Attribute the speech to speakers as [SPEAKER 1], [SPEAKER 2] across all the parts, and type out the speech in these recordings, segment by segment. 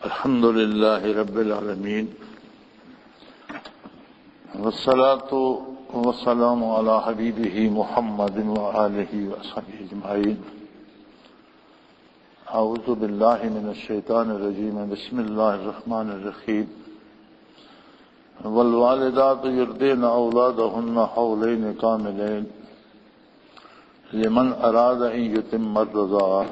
[SPEAKER 1] الحمد للہ رب العالمین والصلاة والسلام علی حبیبہ محمد وآلہ وصحبہ اجمعین. اعوذ باللہ من الشیطان الرجیم. بسم اللہ الرحمن الرحیم. والوالدات یرضعن اولادہن حولین کاملین لمن اراد ان یتم الرضاعہ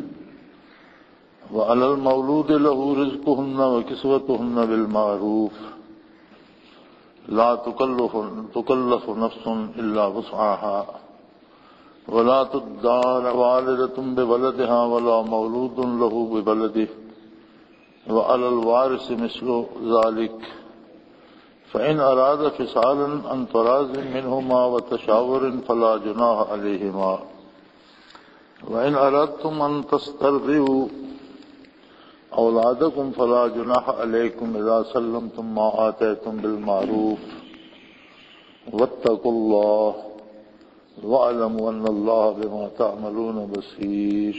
[SPEAKER 1] وعلى المولود له رزقهن وكسوتهن بالمعروف لا تكلف نفس إلا وسعها ولا تضار والدة بولدها ولا مولود له بولده وعلى الوارث مثل ذلك فإن أراد فصالا عن تراض منهما وتشاور فلا جناح عليهما وإن أردتم أن تسترضعوا اولادکم فلا جناح علیکم اذا سلمتم ما آتیتم بالمعروف واتقوا اللہ واعلموا ان اللہ بما تعملون بصیر.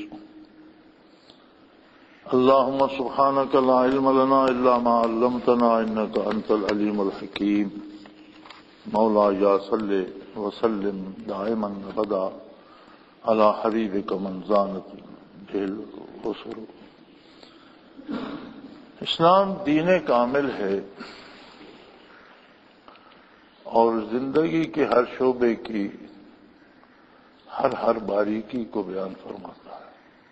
[SPEAKER 1] اللہم سبحانک لا علم لنا الا ما علمتنا انک انت العلیم الحکیم. مولایا صلی وسلم دائما ابدا علی حبیبک من زانت به الرسل. اسلام دین کامل ہے اور زندگی کے ہر شعبے کی ہر باریکی کو بیان فرماتا ہے.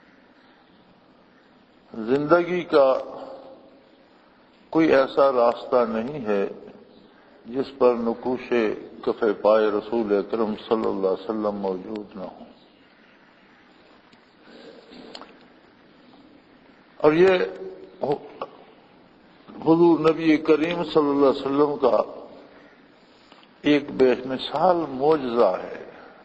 [SPEAKER 1] زندگی کا کوئی ایسا راستہ نہیں ہے جس پر نقوش کف پائے رسول اکرم صلی اللہ علیہ وسلم موجود نہ ہو. اور یہ حضور نبی کریم صلی اللہ علیہ وسلم کا ایک بے مثال معجزہ ہے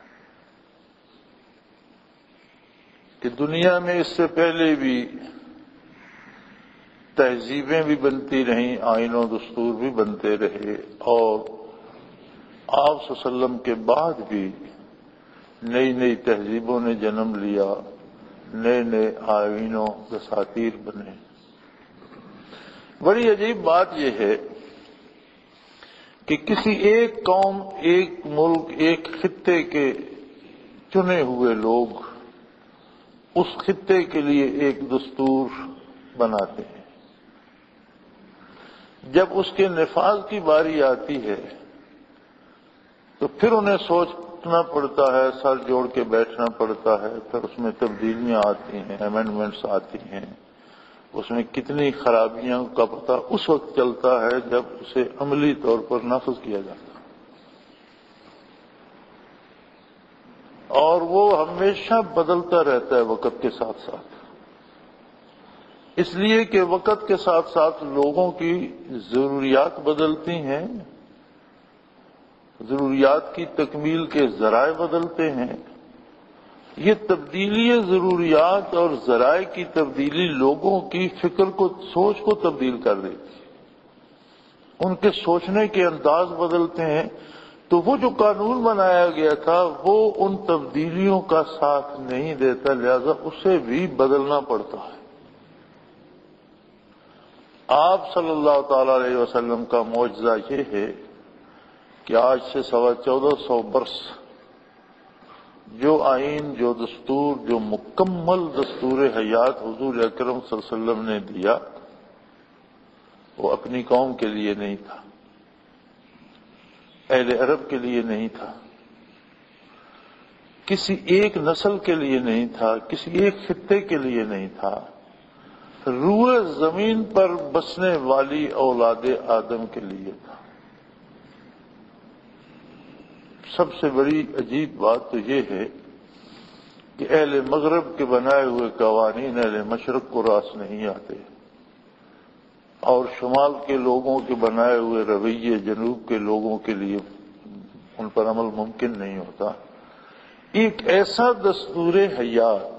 [SPEAKER 1] کہ دنیا میں اس سے پہلے بھی تہذیبیں بھی بنتی رہیں، آئین و دستور بھی بنتے رہے، اور آپ صلی اللہ علیہ وسلم کے بعد بھی نئی نئی تہذیبوں نے جنم لیا، نئے نئے آئین و دساتیر بنے. بڑی عجیب بات یہ ہے کہ کسی ایک قوم، ایک ملک، ایک خطے کے چنے ہوئے لوگ اس خطے کے لیے ایک دستور بناتے ہیں. جب اس کے نفاذ کی باری آتی ہے تو پھر انہیں سوچنا پڑتا ہے، سر جوڑ کے بیٹھنا پڑتا ہے، پھر اس میں تبدیلیاں آتی ہیں، امینڈمنٹس آتی ہیں. اس میں کتنی خرابیاں کا پتہ اس وقت چلتا ہے جب اسے عملی طور پر نافذ کیا جاتا ہے، اور وہ ہمیشہ بدلتا رہتا ہے وقت کے ساتھ ساتھ. اس لیے کہ وقت کے ساتھ ساتھ لوگوں کی ضروریات بدلتی ہیں، ضروریات کی تکمیل کے ذرائع بدلتے ہیں. یہ تبدیلی ضروریات اور ذرائع کی تبدیلی لوگوں کی فکر کو، سوچ کو تبدیل کر دیتی ہے. ان کے سوچنے کے انداز بدلتے ہیں. تو وہ جو قانون بنایا گیا تھا وہ ان تبدیلیوں کا ساتھ نہیں دیتا، لہذا اسے بھی بدلنا پڑتا ہے. آپ صلی اللہ تعالی علیہ وسلم کا معجزہ یہ ہے کہ آج سے 1450 برس جو آئین، جو دستور، جو مکمل دستور حیات حضور اکرم صلی اللہ علیہ وسلم نے دیا، وہ اپنی قوم کے لیے نہیں تھا، اہل عرب کے لیے نہیں تھا، کسی ایک نسل کے لیے نہیں تھا، کسی ایک خطے کے لیے نہیں تھا، روئے زمین پر بسنے والی اولاد آدم کے لیے تھا. سب سے بڑی عجیب بات تو یہ ہے کہ اہل مغرب کے بنائے ہوئے قوانین اہل مشرق کو راس نہیں آتے، اور شمال کے لوگوں کے بنائے ہوئے رویے جنوب کے لوگوں کے لیے ان پر عمل ممکن نہیں ہوتا. ایک ایسا دستور حیات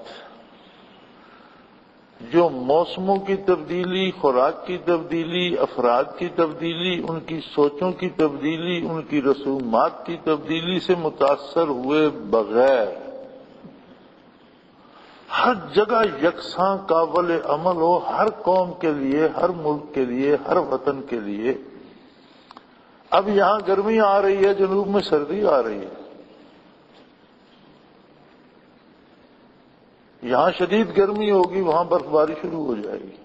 [SPEAKER 1] جو موسموں کی تبدیلی، خوراک کی تبدیلی، افراد کی تبدیلی، ان کی سوچوں کی تبدیلی، ان کی رسومات کی تبدیلی سے متاثر ہوئے بغیر ہر جگہ یکساں قابل عمل ہو، ہر قوم کے لیے، ہر ملک کے لیے، ہر وطن کے لیے۔ اب یہاں گرمی آ رہی ہے، جنوب میں سردی آ رہی ہے، یہاں شدید گرمی ہوگی، وہاں برف باری شروع ہو جائے گی۔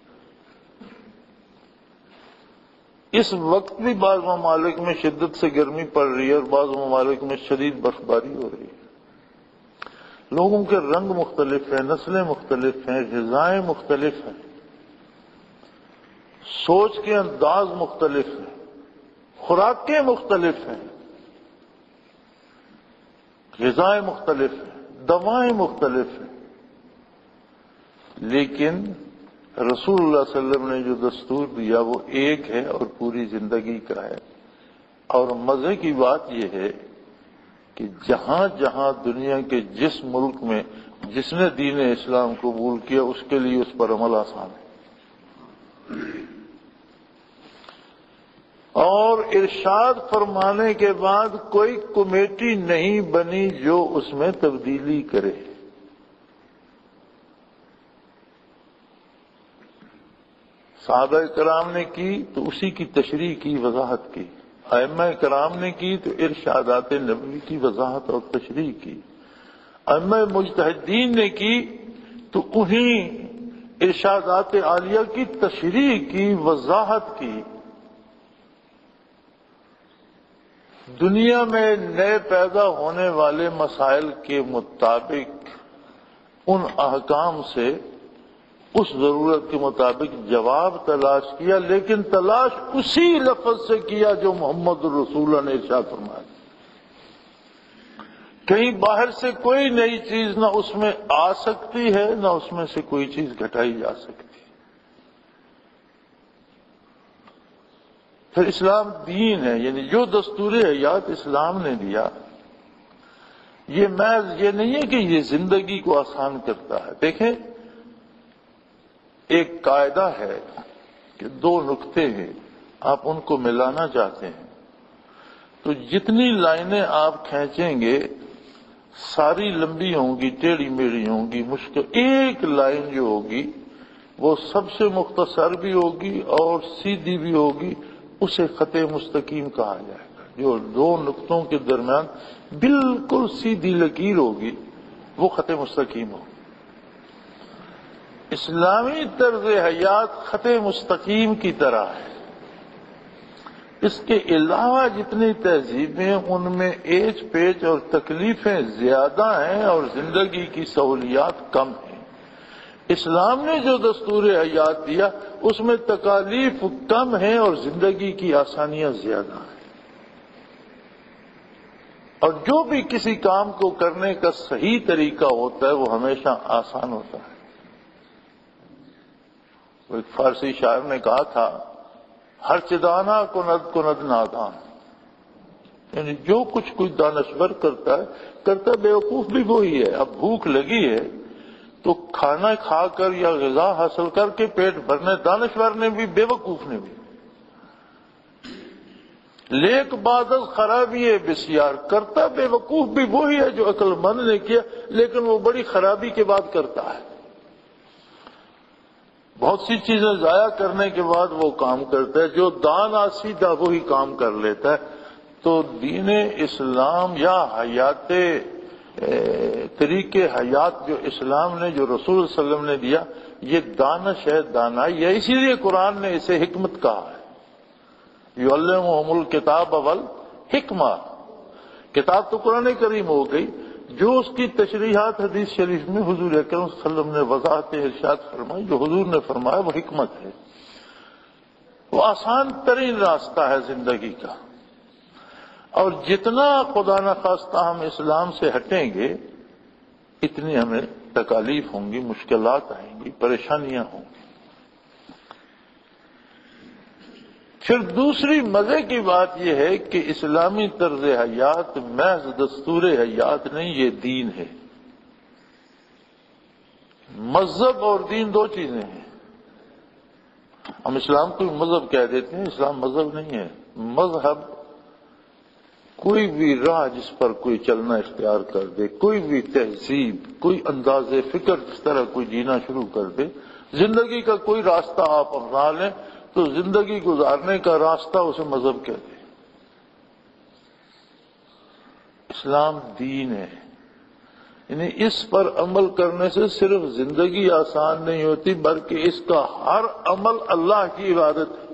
[SPEAKER 1] اس وقت بھی بعض ممالک میں شدت سے گرمی پڑ رہی ہے اور بعض ممالک میں شدید برف باری ہو رہی ہے۔ لوگوں کے رنگ مختلف ہیں، نسلیں مختلف ہیں، غذائیں مختلف ہیں، سوچ کے انداز مختلف ہیں، خوراکیں مختلف ہیں، غذائیں مختلف ہیں، دوائیں مختلف ہیں، لیکن رسول اللہ صلی اللہ علیہ وسلم نے جو دستور دیا وہ ایک ہے اور پوری زندگی کا ہے۔ اور مزے کی بات یہ ہے کہ جہاں جہاں دنیا کے جس ملک میں جس نے دین اسلام قبول کیا اس کے لیے اس پر عمل آسان ہے، اور ارشاد فرمانے کے بعد کوئی کمیٹی نہیں بنی جو اس میں تبدیلی کرے۔ صحابہ کرام نے کی تو اسی کی تشریح کی، وضاحت کی، ائمہ کرام نے کی تو ارشادات نبوی کی وضاحت اور تشریح کی، ائمہ مجتہدین نے کی تو انہیں ارشادات عالیہ کی تشریح کی، وضاحت کی۔ دنیا میں نئے پیدا ہونے والے مسائل کے مطابق ان احکام سے اس ضرورت کے مطابق جواب تلاش کیا، لیکن تلاش اسی لفظ سے کیا جو محمد رسول اللہ نے ارشاد فرمایا۔ کہیں باہر سے کوئی نئی چیز نہ اس میں آ سکتی ہے، نہ اس میں سے کوئی چیز گھٹائی جا سکتی۔ پھر اسلام دین ہے، یعنی جو دستور حیات اسلام نے دیا، یہ محض یہ نہیں ہے کہ یہ زندگی کو آسان کرتا ہے۔ دیکھیں، ایک قاعدہ ہے کہ دو نقطے ہیں، آپ ان کو ملانا چاہتے ہیں تو جتنی لائنیں آپ کھینچیں گے ساری لمبی ہوں گی، ٹیڑھی میڑھی ہوں گی، مشکل ایک لائن جو ہوگی وہ سب سے مختصر بھی ہوگی اور سیدھی بھی ہوگی، اسے خط مستقیم کہا جائے گا۔ جو دو نقطوں کے درمیان بالکل سیدھی لکیر ہوگی وہ خط مستقیم ہوگی۔ اسلامی طرز حیات خط مستقیم کی طرح ہے۔ اس کے علاوہ جتنی تہذیبیں ان میں ایچ پیچ اور تکلیفیں زیادہ ہیں اور زندگی کی سہولیات کم ہیں۔ اسلام نے جو دستور حیات دیا اس میں تکالیف کم ہیں اور زندگی کی آسانیاں زیادہ ہیں، اور جو بھی کسی کام کو کرنے کا صحیح طریقہ ہوتا ہے وہ ہمیشہ آسان ہوتا ہے۔ ایک فارسی شاعر نے کہا تھا، ہر چدانا کند نادان، یعنی جو کچھ کوئی دانشور کرتا ہے بیوقوف بھی وہی ہے۔ اب بھوک لگی ہے تو کھانا کھا کر یا غذا حاصل کر کے پیٹ بھرنے دانشور نے بھی، بیوقوف نے بھی۔ لیک بعد از خرابی ہے بسیار، کرتا بیوقوف بھی وہی ہے جو عقل مند نے کیا، لیکن وہ بڑی خرابی کے بعد کرتا ہے۔ بہت سی چیزیں ضائع کرنے کے بعد وہ کام کرتا ہے، جو دانا سیدھا وہی کام کر لیتا ہے۔ تو دین اسلام یا حیات طریقے حیات جو اسلام نے، جو رسول صلی اللہ علیہ وسلم نے دیا، یہ دانش ہے، دانائی ہے۔ اسی لیے قرآن نے اسے حکمت کہا ہے، یعلمہم الکتاب والحکمہ۔ کتاب تو قرآن کریم ہو گئی، جو اس کی تشریحات حدیث شریف میں حضور اکرم صلی اللہ علیہ وسلم نے وضاحت ارشاد فرمائی، جو حضور نے فرمایا وہ حکمت ہے، وہ آسان ترین راستہ ہے زندگی کا۔ اور جتنا خدا نخواستہ ہم اسلام سے ہٹیں گے اتنی ہمیں تکالیف ہوں گی، مشکلات آئیں گی، پریشانیاں ہوں گی۔ پھر دوسری مزے کی بات یہ ہے کہ اسلامی طرز حیات محض دستور حیات نہیں، یہ دین ہے۔ مذہب اور دین دو چیزیں ہیں۔ ہم اسلام کو مذہب کہہ دیتے ہیں، اسلام مذہب نہیں ہے۔ مذہب کوئی بھی راہ جس پر کوئی چلنا اختیار کر دے، کوئی بھی تہذیب، کوئی انداز فکر جس طرح کوئی جینا شروع کر دے، زندگی کا کوئی راستہ آپ اپنا لیں تو زندگی گزارنے کا راستہ اسے مذہب کہتے ہیں۔ اسلام دین ہے، یعنی اس پر عمل کرنے سے صرف زندگی آسان نہیں ہوتی بلکہ اس کا ہر عمل اللہ کی عبادت ہے۔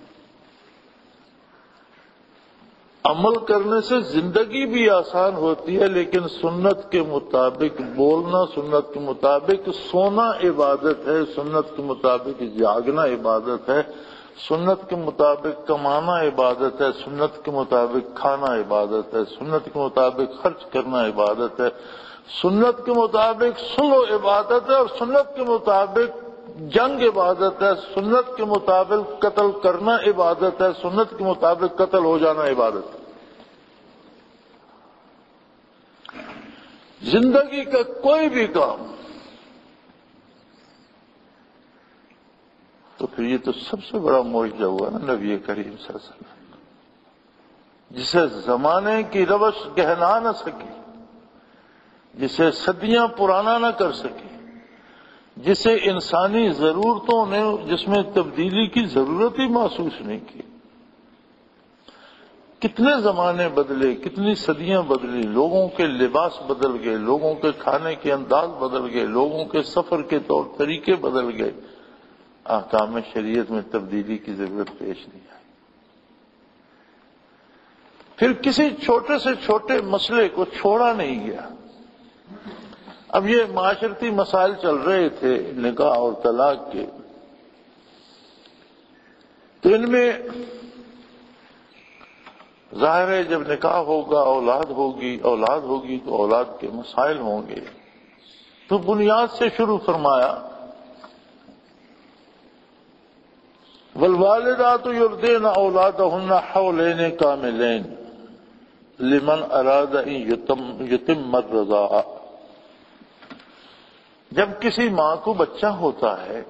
[SPEAKER 1] عمل کرنے سے زندگی بھی آسان ہوتی ہے، لیکن سنت کے مطابق بولنا، سنت کے مطابق سونا عبادت ہے، سنت کے مطابق جاگنا عبادت ہے، سنت کے مطابق کمانا عبادت ہے، سنت کے مطابق کھانا عبادت ہے، سنت کے مطابق خرچ کرنا عبادت ہے، سنت کے مطابق صلح عبادت ہے، اور سنت کے مطابق جنگ عبادت ہے، سنت کے مطابق قتل کرنا عبادت ہے، سنت کے مطابق قتل ہو جانا عبادت ہے۔ زندگی کا کوئی بھی کام تو پھر یہ تو سب سے بڑا معجزہ ہوا نا نبی کریم صلی اللہ علیہ وسلم، جسے زمانے کی روش گہنا نہ سکی، جسے صدیاں پرانا نہ کر سکی، جسے انسانی ضرورتوں نے جس میں تبدیلی کی ضرورت ہی محسوس نہیں کی۔ کتنے زمانے بدلے، کتنی صدیاں بدلی، لوگوں کے لباس بدل گئے، لوگوں کے کھانے کے انداز بدل گئے، لوگوں کے سفر کے طور طریقے بدل گئے، احکام شریعت میں تبدیلی کی ضرورت پیش نہیں آئی۔ پھر کسی چھوٹے سے چھوٹے مسئلے کو چھوڑا نہیں گیا۔ اب یہ معاشرتی مسائل چل رہے تھے نکاح اور طلاق کے، تو ان میں ظاہر ہے جب نکاح ہوگا اولاد ہوگی تو اولاد کے مسائل ہوں گے، تو بنیاد سے شروع فرمایا والوالدات یرضعن اولادہن حولین کاملین لمن اراد ان یتم الرضاعہ۔ جب کسی ماں کو بچہ ہوتا ہے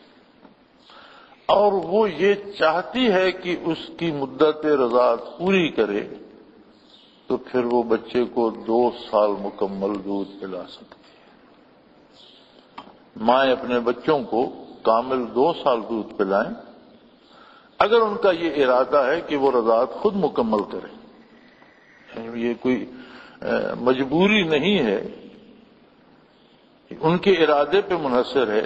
[SPEAKER 1] اور وہ یہ چاہتی ہے کہ اس کی مدت رضاعت پوری کرے تو پھر وہ بچے کو 2 سال مکمل دودھ پلا سکتی ہے۔ مائیں اپنے بچوں کو کامل 2 سال دودھ پلائیں اگر ان کا یہ ارادہ ہے کہ وہ رضاعت خود مکمل کریں۔ یہ کوئی مجبوری نہیں ہے، ان کے ارادے پہ منحصر ہے۔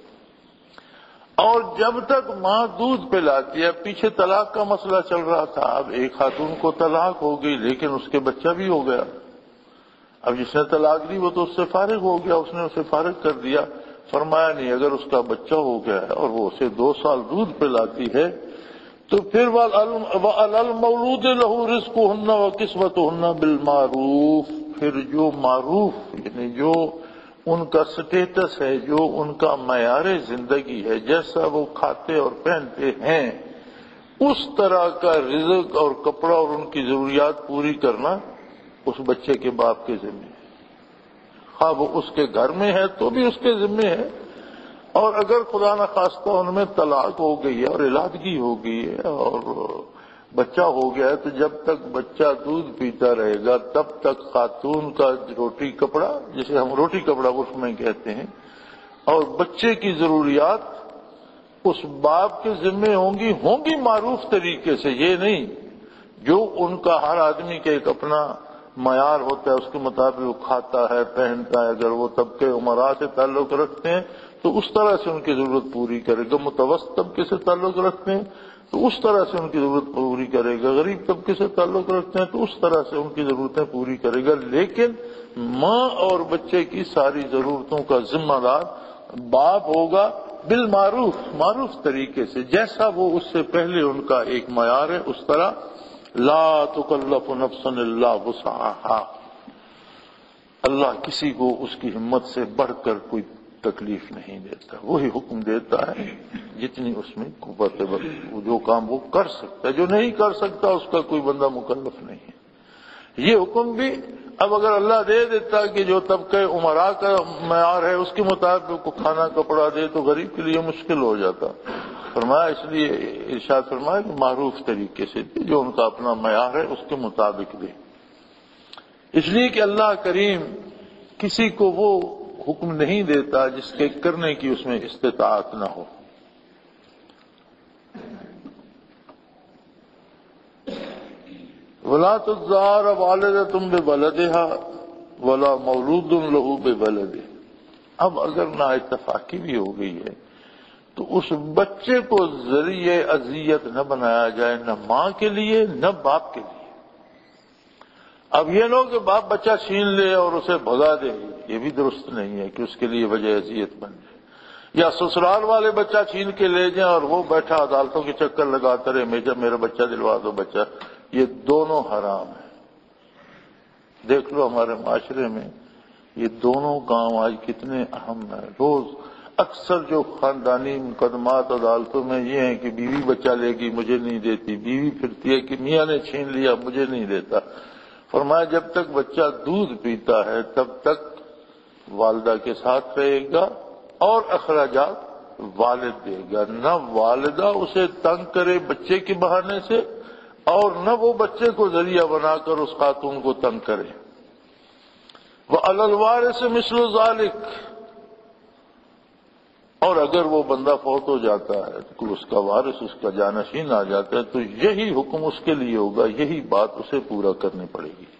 [SPEAKER 1] اور جب تک ماں دودھ پلاتی ہے، پیچھے طلاق کا مسئلہ چل رہا تھا، اب ایک خاتون کو طلاق ہو گئی لیکن اس کے بچہ بھی ہو گیا، اب جس نے طلاق دی وہ تو اس سے فارغ ہو گیا، اس نے اسے فارغ کر دیا۔ فرمایا نہیں، اگر اس کا بچہ ہو گیا ہے اور وہ اسے 2 سال دودھ پلاتی ہے تو پھر وَعَلَى الْمَوْلُودِ لَهُ رِزْقُهُنَّ وَكِسْوَتُهُنَّ بِالْمَعْرُوفِ، پھر جو معروف یعنی جو ان کا سٹیٹس ہے، جو ان کا معیار زندگی ہے، جیسا وہ کھاتے اور پہنتے ہیں اس طرح کا رزق اور کپڑا اور ان کی ضروریات پوری کرنا اس بچے کے باپ کے ذمہ ہے۔ خواہ وہ اس کے گھر میں ہے تو بھی اس کے ذمہ ہے، اور اگر خدا نخواستہ ان میں طلاق ہو گئی ہے اور علادگی ہو گئی ہے اور بچہ ہو گیا ہے تو جب تک بچہ دودھ پیتا رہے گا تب تک خاتون کا روٹی کپڑا، جسے ہم روٹی کپڑا اس میں کہتے ہیں، اور بچے کی ضروریات اس باپ کے ذمے ہوں گی معروف طریقے سے، یہ نہیں جو ان کا ہر آدمی کا ایک اپنا معیار ہوتا ہے، اس کے مطابق وہ کھاتا ہے پہنتا ہے۔ اگر وہ طبقے عمرا سے تعلق رکھتے ہیں تو اس طرح سے ان کی ضرورت پوری کرے گا، متوسط طبقے سے تعلق رکھتے ہیں تو اس طرح سے ان کی ضرورت پوری کرے گا، غریب طبقے سے تعلق رکھتے ہیں تو اس طرح سے ان کی ضرورتیں پوری کرے گا، لیکن ماں اور بچے کی ساری ضرورتوں کا ذمہ دار باپ ہوگا، بالمعروف، معروف طریقے سے، جیسا وہ اس سے پہلے ان کا ایک معیار ہے اس طرح۔ لا تکلف نفس الا وسعها، اللہ کسی کو اس کی ہمت سے بڑھ کر کوئی تکلیف نہیں دیتا، وہی حکم دیتا ہے جتنی اس میں قوت ہے، جو کام وہ کر سکتا ہے، جو نہیں کر سکتا اس کا کوئی بندہ مکلف نہیں ہے۔ یہ حکم بھی اب اگر اللہ دے دیتا کہ جو طبقہ عمرا کا معیار ہے اس کے مطابق کو کھانا کپڑا دے تو غریب کے لیے مشکل ہو جاتا، فرمایا اس لیے ارشاد فرمایا کہ معروف طریقے سے دے، جو ان کا اپنا معیار ہے اس کے مطابق دے، اس لیے کہ اللہ کریم کسی کو وہ حکم نہیں دیتا جس کے کرنے کی اس میں استطاعت نہ ہو۔ وَلَا تُضَّارَ وَالِدَةٌ بِوَلَدِهَا وَلَا مَوْلُودٌ لَهُ بِوَلَدِهِ۔ اب اگر نا اتفاقی بھی ہو گئی ہے تو اس بچے کو ذریعہ اذیت نہ بنایا جائے، نہ ماں کے لیے نہ باپ کے لیے۔ اب یہ لوگ کہ باپ بچہ چھین لے اور اسے بھگا دے، یہ بھی درست نہیں ہے کہ اس کے لیے وجہ اذیت بن جائے، یا سسرال والے بچہ چھین کے لے جائیں اور وہ بیٹھا عدالتوں کے چکر لگاتا رہے میرا بچہ دلوا دو بچہ، یہ دونوں حرام ہیں۔ دیکھ لو ہمارے معاشرے میں یہ دونوں کام آج کتنے اہم ہیں۔ روز اکثر جو خاندانی مقدمات عدالتوں میں یہ ہیں کہ بیوی بچہ لے گی مجھے نہیں دیتی، بیوی پھرتی ہے کہ میاں نے چھین لیا مجھے نہیں دیتا۔ فرمایا جب تک بچہ دودھ پیتا ہے تب تک والدہ کے ساتھ رہے گا اور اخراجات والد دے گا، نہ والدہ اسے تنگ کرے بچے کے بہانے سے اور نہ وہ بچے کو ذریعہ بنا کر اس خاتون کو تنگ کرے۔ وَعَلَى الْوَارِثِ مِثْلُ ذَلِكَ، اور اگر وہ بندہ فوت ہو جاتا ہے تو اس کا وارث اس کا جانشین آ جاتا ہے تو یہی حکم اس کے لیے ہوگا، یہی بات اسے پورا کرنی پڑے گی۔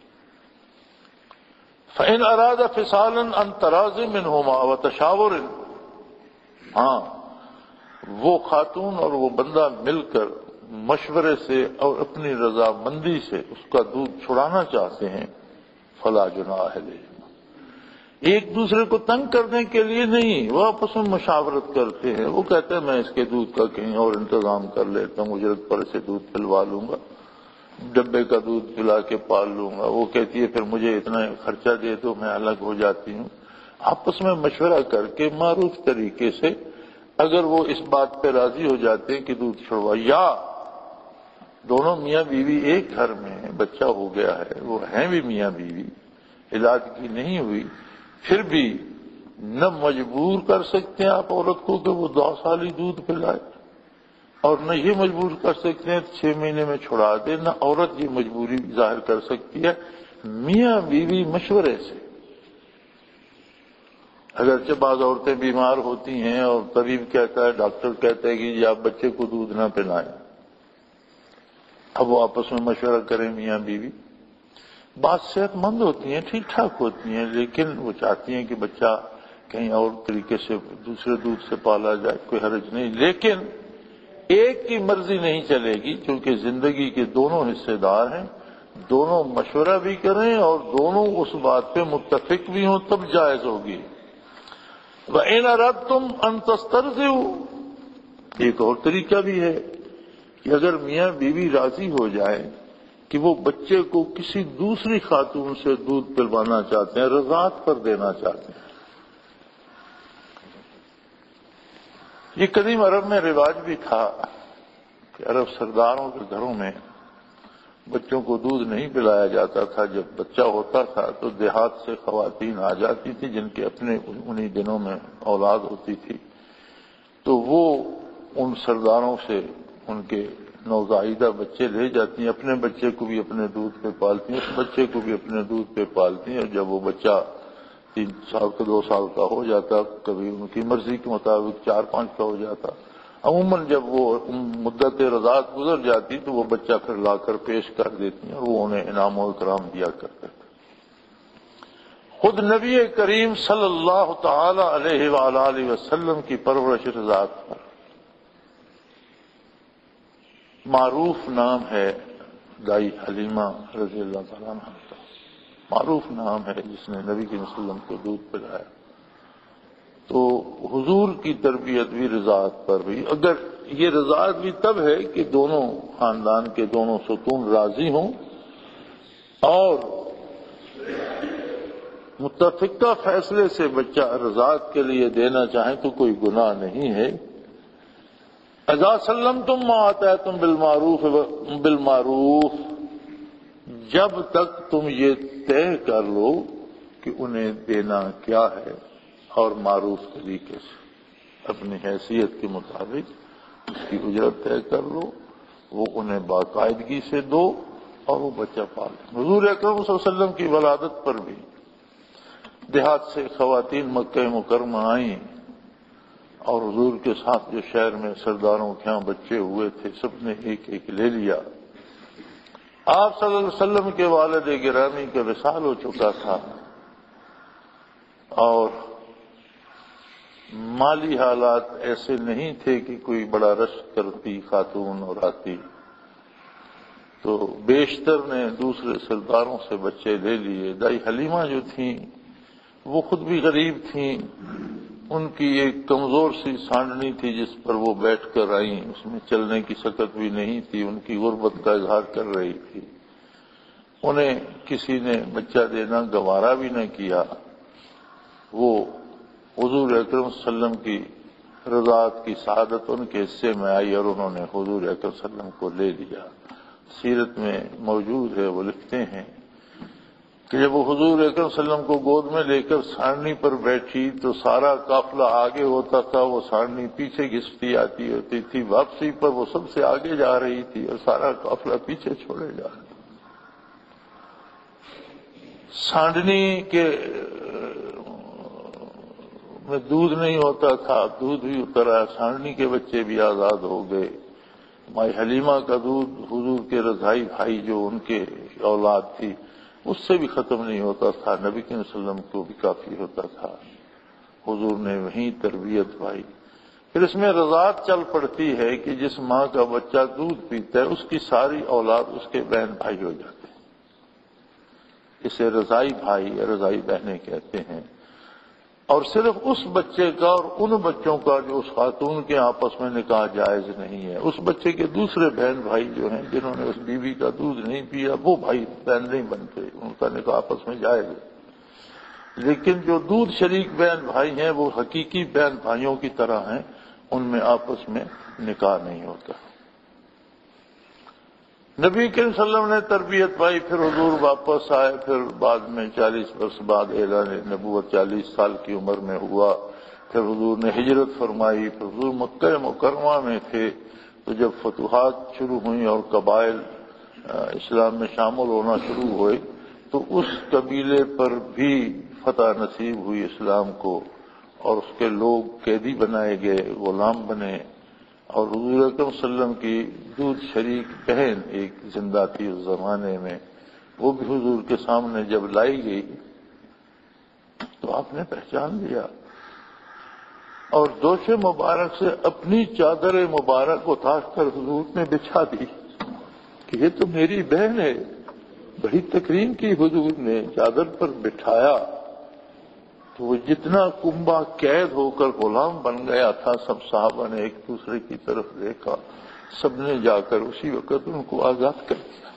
[SPEAKER 1] فَإِنْ أَرَادَ فِصَالًا عَنْ تَرَاضٍ مِّنْهُمَا وَتَشَاوُرٍ، ہاں وہ خاتون اور وہ بندہ مل کر مشورے سے اور اپنی رضامندی سے اس کا دودھ چھڑانا چاہتے ہیں، فلا جناح علیہما، ایک دوسرے کو تنگ کرنے کے لیے نہیں، وہ آپس میں مشاورت کرتے ہیں۔ وہ کہتے ہیں میں اس کے دودھ کا کہیں اور انتظام کر لیتا ہوں، اجرت پر سے دودھ پلوا لوں گا، ڈبے کا دودھ پلا کے پال لوں گا، وہ کہتی ہے پھر مجھے اتنا خرچہ دے دو میں الگ ہو جاتی ہوں۔ آپس میں مشورہ کر کے معروف طریقے سے اگر وہ اس بات پہ راضی ہو جاتے ہیں کہ دودھ چھڑوا، یا دونوں میاں بیوی ایک گھر میں ہیں، بچہ ہو گیا ہے، وہ ہیں بھی میاں بیوی، علاج کی نہیں ہوئی، پھر بھی نہ مجبور کر سکتے ہیں آپ عورت کو کہ وہ 2 سال ہی دودھ پلائے، اور نہ یہ مجبور کر سکتے ہیں 6 مہینے میں چھڑا دے، نہ عورت یہ مجبوری ظاہر کر سکتی ہے، میاں بیوی مشورے سے۔ اگرچہ بعض عورتیں بیمار ہوتی ہیں اور طبیب کہتا ہے، ڈاکٹر کہتا ہے کہ جی آپ بچے کو دودھ نہ پلائیں، اب وہ آپس میں مشورہ کریں میاں بیوی، بات صحت مند ہوتی ہیں، ٹھیک ٹھاک ہوتی ہیں، لیکن وہ چاہتی ہیں کہ بچہ کہیں اور طریقے سے دوسرے دودھ سے پالا جائے، کوئی حرج نہیں، لیکن ایک کی مرضی نہیں چلے گی، کیونکہ زندگی کے دونوں حصے دار ہیں، دونوں مشورہ بھی کریں اور دونوں اس بات پہ متفق بھی ہوں تب جائز ہوگی۔ وَإِنْ أَرَدْتُمْ أَن تَسْتَرْضِعُوا، ایک اور طریقہ بھی ہے کہ اگر میاں بیوی راضی ہو جائے کہ وہ بچے کو کسی دوسری خاتون سے دودھ پلوانا چاہتے ہیں، رضاعت پر دینا چاہتے ہیں۔ یہ قدیم عرب میں رواج بھی تھا کہ عرب سرداروں کے گھروں میں بچوں کو دودھ نہیں پلایا جاتا تھا، جب بچہ ہوتا تھا تو دیہات سے خواتین آ جاتی تھی جن کے اپنے انہی دنوں میں اولاد ہوتی تھی، تو وہ ان سرداروں سے ان کے نوزائیدہ بچے لے جاتی ہیں، اپنے بچے کو بھی اپنے دودھ پہ پالتی ہیں، اس بچے کو بھی اپنے دودھ پہ پالتی ہیں، اور جب وہ بچہ 3 سال کا 2 سال کا ہو جاتا، کبھی ان کی مرضی کے مطابق 4-5 کا ہو جاتا، عموماً جب وہ مدت رضاعت گزر جاتی تو وہ بچہ پھر لا کر پیش کر دیتی ہیں اور وہ انہیں انعام و اکرام دیا کرتے تھے۔ خود نبی کریم صلی اللہ تعالی علیہ وآلہ وسلم کی پرورش رضاعت پر معروف نام ہے دائی حلیمہ رضی اللہ تعالیٰ عنہ کا، معروف نام ہے جس نے نبی صلی اللہ علیہ وسلم کو دودھ پلایا۔ تو حضور کی تربیت بھی رضاعت پر ہوئی۔ اگر یہ رضاعت بھی تب ہے کہ دونوں خاندان کے دونوں ستون راضی ہوں اور متفقہ فیصلے سے بچہ رضاعت کے لیے دینا چاہیں تو کوئی گناہ نہیں ہے۔ اذا سلمتم ما آتیتم بالمعروف، جب تک تم یہ طے کر لو کہ انہیں دینا کیا ہے اور معروف طریقے سے اپنی حیثیت کے مطابق اس کی اجرت طے کر لو، وہ انہیں باقاعدگی سے دو اور وہ بچہ پالے۔ حضور اکرم صلی اللہ علیہ وسلم کی ولادت پر بھی دیہات سے خواتین مکہ مکرمہ آئیں اور حضور کے ساتھ جو شہر میں سرداروں کے ہاں بچے ہوئے تھے سب نے ایک ایک لے لیا۔ آپ صلی اللہ علیہ وسلم کے والد گرامی کا وصال ہو چکا تھا اور مالی حالات ایسے نہیں تھے کہ کوئی بڑا رشک کرتی خاتون اور آتی، تو بیشتر نے دوسرے سرداروں سے بچے لے لیے۔ دائی حلیمہ جو تھیں وہ خود بھی غریب تھیں، ان کی ایک کمزور سی سانڈنی تھی جس پر وہ بیٹھ کر آئیں، اس میں چلنے کی سکت بھی نہیں تھی، ان کی غربت کا اظہار کر رہی تھی۔ انہیں کسی نے بچہ دینا گوارا بھی نہ کیا، وہ حضور اکرم صلی اللہ علیہ وسلم کی رضاعت کی سعادت ان کے حصے میں آئی اور انہوں نے حضور اکرم صلی اللہ علیہ وسلم کو لے لیا۔ سیرت میں موجود ہے، وہ لکھتے ہیں کہ جب وہ حضور اکرم صلی اللہ علیہ وسلم کو گود میں لے کر سارنی پر بیٹھی تو سارا قافلہ آگے ہوتا تھا، وہ سارنی پیچھے گھستی آتی ہوتی تھی، واپسی پر وہ سب سے آگے جا رہی تھی اور سارا قافلہ پیچھے چھوڑے جا رہا۔ سانڈنی کے میں دودھ نہیں ہوتا تھا، دودھ بھی اتر آیا، سانڈنی کے بچے بھی آزاد ہو گئے۔ مائی حلیمہ کا دودھ حضور کے رضائی بھائی جو ان کے اولاد تھی اس سے بھی ختم نہیں ہوتا تھا، نبی کریم صلی اللہ علیہ وسلم کو بھی کافی ہوتا تھا، حضور نے وہیں تربیت پائی۔ پھر اس میں رضاعت چل پڑتی ہے کہ جس ماں کا بچہ دودھ پیتا ہے اس کی ساری اولاد اس کے بہن بھائی ہو جاتے ہیں، اسے رضائی بھائی یا رضائی بہنیں کہتے ہیں۔ اور صرف اس بچے کا اور ان بچوں کا جو اس خاتون کے آپس میں نکاح جائز نہیں ہے، اس بچے کے دوسرے بہن بھائی جو ہیں جنہوں نے اس بیوی کا دودھ نہیں پیا وہ بھائی بہن نہیں بنتے، ان کا نکاح آپس میں جائز ہے۔ لیکن جو دودھ شریک بہن بھائی ہیں وہ حقیقی بہن بھائیوں کی طرح ہیں، ان میں آپس میں نکاح نہیں ہوتا۔ نبی کریم صلی اللہ علیہ وسلم نے تربیت پائی، پھر حضور واپس آئے، پھر بعد میں 40 برس بعد اعلان نبوت 40 سال کی عمر میں ہوا، پھر حضور نے ہجرت فرمائی، پھر حضور مکہ مکرمہ میں تھے تو جب فتوحات شروع ہوئیں اور قبائل اسلام میں شامل ہونا شروع ہوئے تو اس قبیلے پر بھی فتح نصیب ہوئی اسلام کو اور اس کے لوگ قیدی بنائے گئے، غلام بنے، اور حضور اکرم صلی اللہ علیہ وسلم کی دودھ شریک بہن ایک زندہ تھی اس زمانے میں، وہ بھی حضور کے سامنے جب لائی گئی تو آپ نے پہچان لیا اور دوش مبارک سے اپنی چادر مبارک اتار کر حضور نے بچھا دی کہ یہ تو میری بہن ہے۔ بڑی تکریم کی حضور نے، چادر پر بٹھایا تو وہ جتنا کنبہ قید ہو کر غلام بن گیا تھا سب صحابہ نے ایک دوسرے کی طرف دیکھا، سب نے جا کر اسی وقت ان کو آزاد کر دیا۔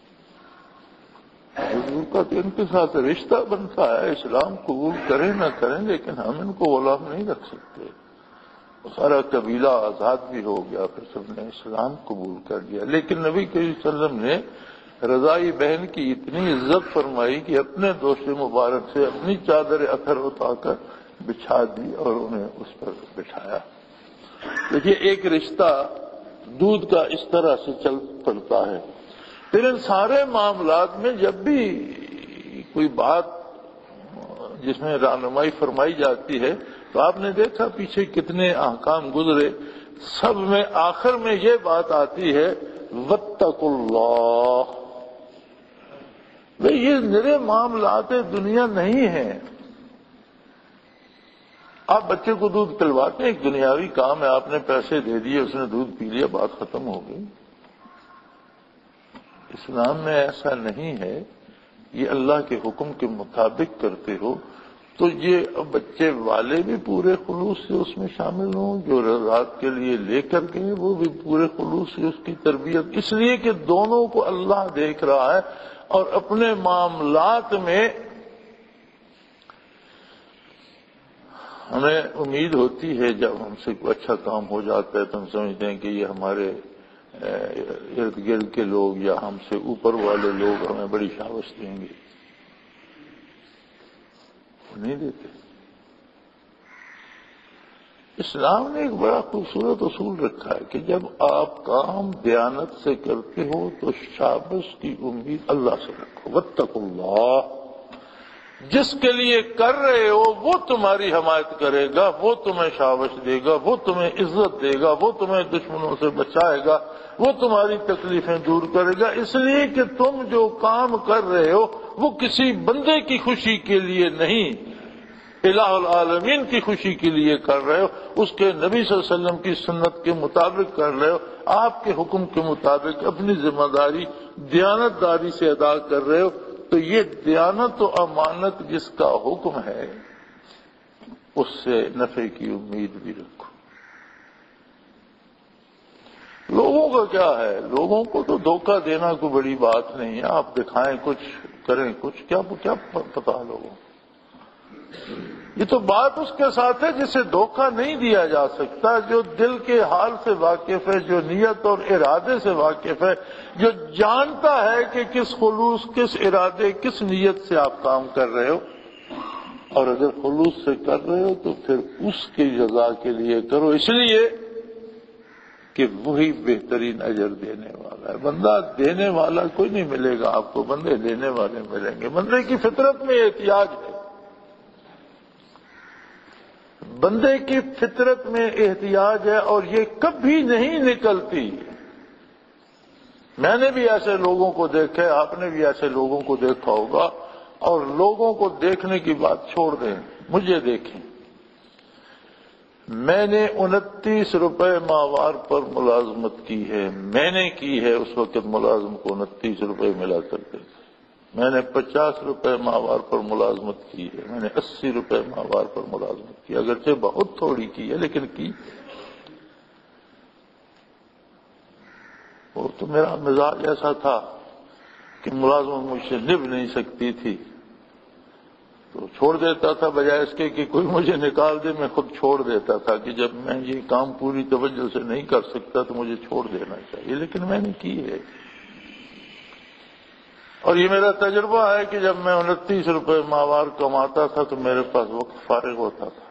[SPEAKER 1] حضور کا تو ان کے ساتھ رشتہ بنتا ہے، اسلام قبول کریں نہ کریں لیکن ہم ان کو غلام نہیں رکھ سکتے۔ سارا قبیلہ آزاد بھی ہو گیا، پھر سب نے اسلام قبول کر لیا۔ لیکن نبی کریم صلی اللہ علیہ وسلم نے رضائی بہن کی اتنی عزت فرمائی کہ اپنے دوش مبارک سے اپنی چادر اثر اٹھا کر بچھا دی اور انہیں اس پر بٹھایا۔ دیکھیے ایک رشتہ دودھ کا اس طرح سے چل پڑتا ہے۔ پھر ان سارے معاملات میں جب بھی کوئی بات جس میں رہنمائی فرمائی جاتی ہے تو آپ نے دیکھا پیچھے کتنے احکام گزرے، سب میں آخر میں یہ بات آتی ہے واتقوا اللہ۔ یہ نرے معاملات دنیا نہیں ہیں۔ آپ بچے کو دودھ پلواتے ہیں، ایک دنیاوی کام ہے، آپ نے پیسے دے دیے، اس نے دودھ پی لیا، بات ختم ہو گئی۔ اسلام میں ایسا نہیں ہے، یہ اللہ کے حکم کے مطابق کرتے ہو تو یہ بچے والے بھی پورے خلوص سے اس میں شامل ہوں، جو رضاعت کے لیے لے کر گئے وہ بھی پورے خلوص سے اس کی تربیت، اس لیے کہ دونوں کو اللہ دیکھ رہا ہے اور اپنے معاملات میں ہمیں امید ہوتی ہے جب ہم سے کوئی اچھا کام ہو جاتا ہے تو ہم سمجھتے ہیں کہ یہ ہمارے ارد گرد کے لوگ یا ہم سے اوپر والے لوگ ہمیں بڑی شاباش دیں گے، نہیں دیتے۔ اسلام نے ایک بڑا خوبصورت اصول رکھا ہے کہ جب آپ کام دیانت سے کرتے ہو تو شابش کی امید اللہ سے رکھو، واتقوا اللہ، جس کے لیے کر رہے ہو وہ تمہاری حمایت کرے گا، وہ تمہیں شابش دے گا، وہ تمہیں عزت دے گا، وہ تمہیں دشمنوں سے بچائے گا، وہ تمہاری تکلیفیں دور کرے گا، اس لیے کہ تم جو کام کر رہے ہو وہ کسی بندے کی خوشی کے لیے نہیں، الہ العالمین کی خوشی کے لیے کر رہے ہو، اس کے نبی صلی اللہ علیہ وسلم کی سنت کے مطابق کر رہے ہو، آپ کے حکم کے مطابق اپنی ذمہ داری دیانت داری سے ادا کر رہے ہو، تو یہ دیانت و امانت جس کا حکم ہے اس سے نفع کی امید بھی رکھو۔ لوگوں کا کیا ہے، لوگوں کو تو دھوکہ دینا کوئی بڑی بات نہیں ہے، آپ دکھائیں کچھ کریں کچھ، کیا پتا لوگوں، یہ تو بات اس کے ساتھ ہے جسے دھوکہ نہیں دیا جا سکتا، جو دل کے حال سے واقف ہے، جو نیت اور ارادے سے واقف ہے، جو جانتا ہے کہ کس خلوص، کس ارادے، کس نیت سے آپ کام کر رہے ہو، اور اگر خلوص سے کر رہے ہو تو پھر اس کی جزا کے لیے کرو، اس لیے کہ وہی بہترین اجر دینے والا ہے۔ بندہ دینے والا کوئی نہیں ملے گا آپ کو، بندے لینے والے ملیں گے۔ بندے کی فطرت میں احتیاج ہے، بندے کی فطرت میں احتیاج ہے، اور یہ کبھی نہیں نکلتی۔ میں نے بھی ایسے لوگوں کو دیکھا ہے، آپ نے بھی ایسے لوگوں کو دیکھا ہوگا، اور لوگوں کو دیکھنے کی بات چھوڑ دیں، مجھے دیکھیں، میں نے 29 روپے ماہوار پر ملازمت کی ہے، میں نے کی ہے، اس وقت ملازم کو 29 روپے ملا کرتے تھے، میں نے 50 روپے ماہوار پر ملازمت کی ہے، میں نے 80 روپے ماہوار پر ملازمت کی، اگرچہ بہت تھوڑی کی ہے لیکن کی۔ وہ تو میرا مزاج ایسا تھا کہ ملازمت مجھ سے نبھ نہیں سکتی تھی، تو چھوڑ دیتا تھا، بجائے اس کے کہ کوئی مجھے نکال دے میں خود چھوڑ دیتا تھا کہ جب میں یہ کام پوری توجہ سے نہیں کر سکتا تو مجھے چھوڑ دینا چاہیے، لیکن میں نے کی ہے۔ اور یہ میرا تجربہ ہے کہ جب میں 29 روپے ماہوار کماتا تھا تو میرے پاس وقت فارغ ہوتا تھا،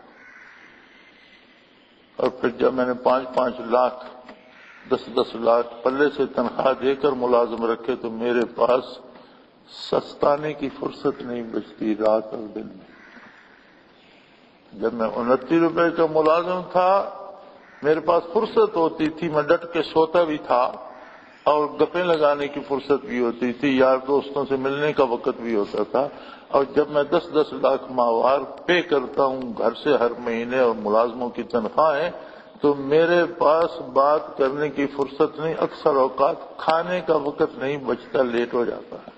[SPEAKER 1] اور پھر جب میں نے 5 لاکھ 10 لاکھ پلے سے تنخواہ دے کر ملازم رکھے تو میرے پاس سستانے کی فرصت نہیں بچتی رات اور دن میں۔ جب میں 29 روپے کا ملازم تھا میرے پاس فرصت ہوتی تھی، میں ڈٹ کے سوتا بھی تھا، اور گپیں لگانے کی فرصت بھی ہوتی تھی، یار دوستوں سے ملنے کا وقت بھی ہوتا تھا۔ اور جب میں 10 لاکھ ماہوار پے کرتا ہوں گھر سے ہر مہینے اور ملازموں کی تنخواہیں، تو میرے پاس بات کرنے کی فرصت نہیں، اکثر اوقات کھانے کا وقت نہیں بچتا، لیٹ ہو جاتا ہے۔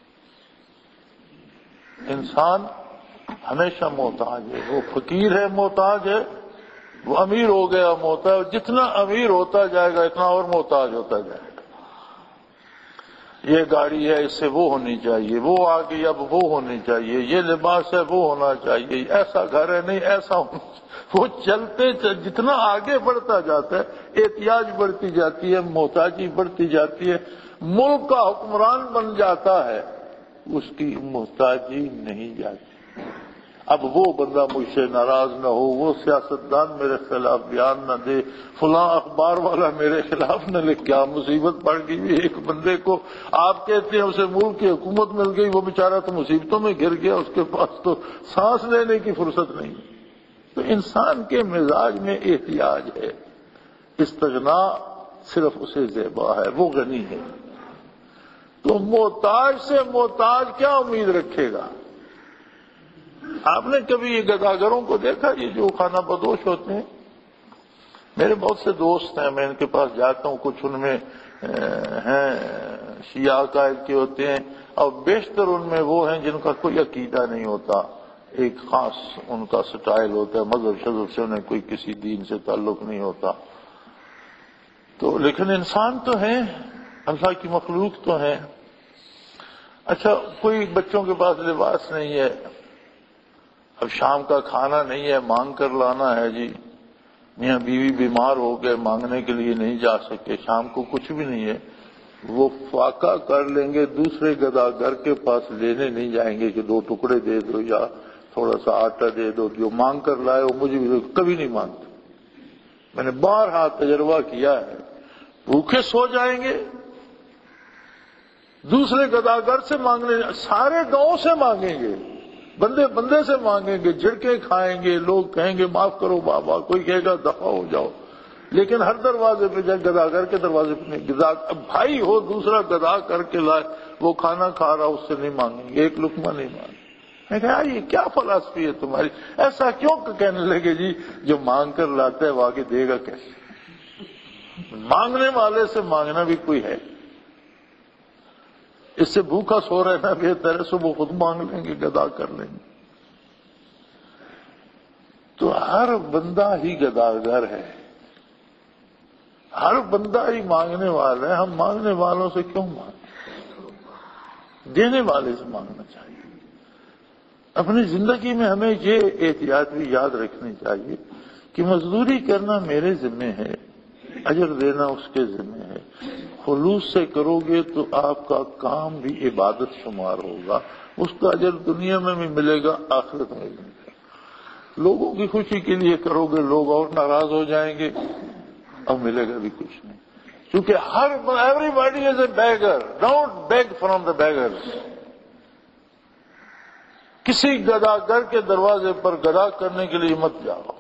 [SPEAKER 1] انسان ہمیشہ محتاج ہے، وہ فقیر ہے محتاج ہے، وہ امیر ہو گیا محتاج، جتنا امیر ہوتا جائے گا اتنا اور محتاج ہوتا جائے گا۔ یہ گاڑی ہے اس سے وہ ہونی چاہیے، وہ آ گئی اب وہ ہونی چاہیے، یہ لباس ہے وہ ہونا چاہیے، ایسا گھر ہے نہیں ایسا ہونا چاہیے۔ وہ چلتے جتنا آگے بڑھتا جاتا ہے احتیاج بڑھتی جاتی ہے، محتاجی بڑھتی جاتی ہے، ملک کا حکمران بن جاتا ہے، اس کی محتاجی نہیں جاتی۔ اب وہ بندہ مجھ سے ناراض نہ ہو، وہ سیاستدان میرے خلاف بیان نہ دے، فلاں اخبار والا میرے خلاف نہ لکھ، کیا مصیبت پڑ گئی ایک بندے کو، آپ کہتے ہیں اسے ملک کی حکومت مل گئی، وہ بیچارہ تو مصیبتوں میں گر گیا، اس کے پاس تو سانس لینے کی فرصت نہیں۔ تو انسان کے مزاج میں احتیاج ہے، استغنا صرف اسے زیبا ہے، وہ غنی ہے۔ تو محتاج سے محتاج کیا امید رکھے گا؟ آپ نے کبھی یہ گداگروں کو دیکھا، یہ جو خانہ بدوش ہوتے ہیں؟ میرے بہت سے دوست ہیں، میں ان کے پاس جاتا ہوں، کچھ ان میں ہیں شیعہ عقائد کے ہوتے ہیں، اور بیشتر ان میں وہ ہیں جن کا کوئی عقیدہ نہیں ہوتا، ایک خاص ان کا سٹائل ہوتا ہے، مذہب شذب سے انہیں کوئی کسی دین سے تعلق نہیں ہوتا۔ تو لیکن انسان تو ہیں، اللہ کی مخلوق تو ہیں۔ اچھا، کوئی بچوں کے پاس لباس نہیں ہے، اب شام کا کھانا نہیں ہے، مانگ کر لانا ہے، جی میاں بیوی بیمار ہو گئے، مانگنے کے لیے نہیں جا سکے، شام کو کچھ بھی نہیں ہے، وہ فاقہ کر لیں گے، دوسرے گداگر کے پاس لینے نہیں جائیں گے کہ 2 ٹکڑے دے دو یا تھوڑا سا آٹا دے دو، جو مانگ کر لائے وہ مجھے بھی کبھی نہیں مانگتے۔ میں نے بارہا تجربہ کیا ہے، بھوکے سو جائیں گے، دوسرے گداگر سے مانگنے، سارے گاؤں سے مانگیں گے، بندے بندے سے مانگیں گے، جھڑکے کھائیں گے، لوگ کہیں گے معاف کرو بابا، کوئی کہے گا دفع ہو جاؤ، لیکن ہر دروازے پہ جائے، گداگر کے دروازے پہ نہیں، بھائی ہو دوسرا گدا کر کے لائے، وہ کھانا کھا رہا اس سے نہیں مانگیں گے، ایک لقمہ نہیں مانگیں گے۔ میں کہا یہ کیا فلسفی ہے تمہاری، ایسا کیوں کہنے لگے جی جو مانگ کر لاتا ہے وہ آگے دے گا کیسے؟ مانگنے والے سے مانگنا بھی کوئی ہے، اس سے بھوکا سو رہنا بہتر ہے، صبح خود مانگ لیں گے، گدا کر لیں گے۔ تو ہر بندہ ہی گداگر ہے، ہر بندہ ہی مانگنے والا ہے، ہم مانگنے والوں سے کیوں مانگیں؟ دینے والے سے مانگنا چاہیے۔ اپنی زندگی میں ہمیں یہ احتیاط بھی یاد رکھنی چاہیے کہ مزدوری کرنا میرے ذمہ ہے، اجر دینا اس کے ذمہ ہے۔ خلوص سے کرو گے تو آپ کا کام بھی عبادت شمار ہوگا، اس کا اجر دنیا میں بھی ملے گا، آخرت میں بھی ملے گا۔ لوگوں کی خوشی کے لیے کرو گے، لوگ اور ناراض ہو جائیں گے اور ملے گا بھی کچھ نہیں، کیونکہ everybody is a beggar, don't beg from the beggars. کسی گداگر کے دروازے پر گدا کرنے کے لیے مت جاؤ۔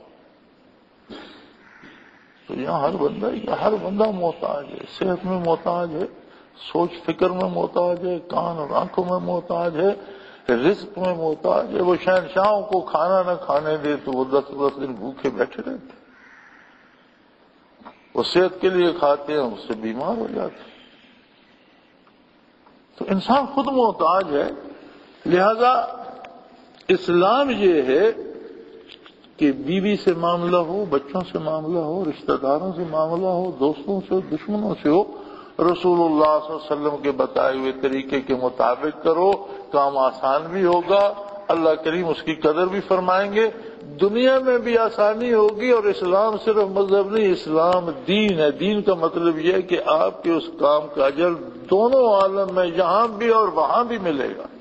[SPEAKER 1] تو یہاں ہر بندہ محتاج ہے، صحت میں محتاج ہے، سوچ فکر میں محتاج ہے، کان اور آنکھوں میں محتاج ہے، رزق میں محتاج ہے۔ وہ شہنشاہوں کو کھانا نہ کھانے دے تو وہ 10 دن بھوکے بیٹھے رہتے، وہ صحت کے لیے کھاتے ہیں، اس سے بیمار ہو جاتے ہیں۔ تو انسان خود محتاج ہے، لہذا اسلام یہ ہے کہ بیوی سے معاملہ ہو، بچوں سے معاملہ ہو، رشتہ داروں سے معاملہ ہو، دوستوں سے ہو، دشمنوں سے ہو، رسول اللہ صلی اللہ علیہ وسلم کے بتائے ہوئے طریقے کے مطابق کرو، کام آسان بھی ہوگا، اللہ کریم اس کی قدر بھی فرمائیں گے، دنیا میں بھی آسانی ہوگی۔ اور اسلام صرف مذہب نہیں، اسلام دین ہے۔ دین کا مطلب یہ ہے کہ آپ کے اس کام کا اجر دونوں عالم میں، یہاں بھی اور وہاں بھی ملے گا۔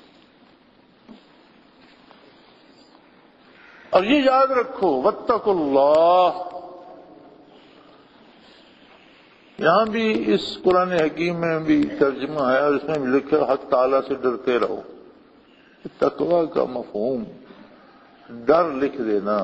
[SPEAKER 1] اور یہ یاد رکھو، واتقوا اللہ، یہاں بھی اس قرآن حکیم میں بھی ترجمہ ہے اور اس میں بھی لکھا ہے حق تعالیٰ سے ڈرتے رہو۔ تقوی کا مفہوم ڈر لکھ دینا،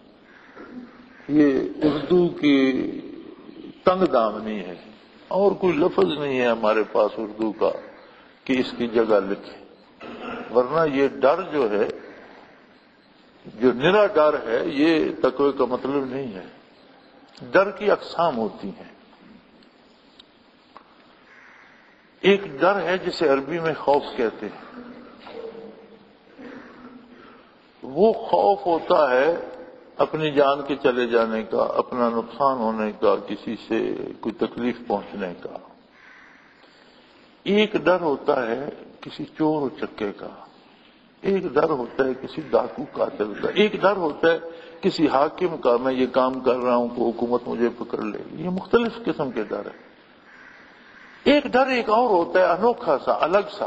[SPEAKER 1] یہ اردو کی تنگ دامنی ہے، اور کوئی لفظ نہیں ہے ہمارے پاس اردو کا کہ اس کی جگہ لکھے، ورنہ یہ ڈر جو ہے، جو نرا ڈر ہے، یہ تقوی کا مطلب نہیں ہے۔ ڈر کی اقسام ہوتی ہیں، ایک ڈر ہے جسے عربی میں خوف کہتے ہیں، وہ خوف ہوتا ہے اپنی جان کے چلے جانے کا، اپنا نقصان ہونے کا، کسی سے کوئی تکلیف پہنچنے کا۔ ایک ڈر ہوتا ہے کسی چور و چکے کا، ایک ڈر ہوتا ہے کسی ڈاکو قاتل کا، ایک ڈر ہوتا ہے کسی حاکم کا، میں یہ کام کر رہا ہوں کہ حکومت مجھے پکڑ لے گی۔ یہ مختلف قسم کے ڈر ہے۔ ایک ڈر ایک اور ہوتا ہے انوکھا سا، الگ سا،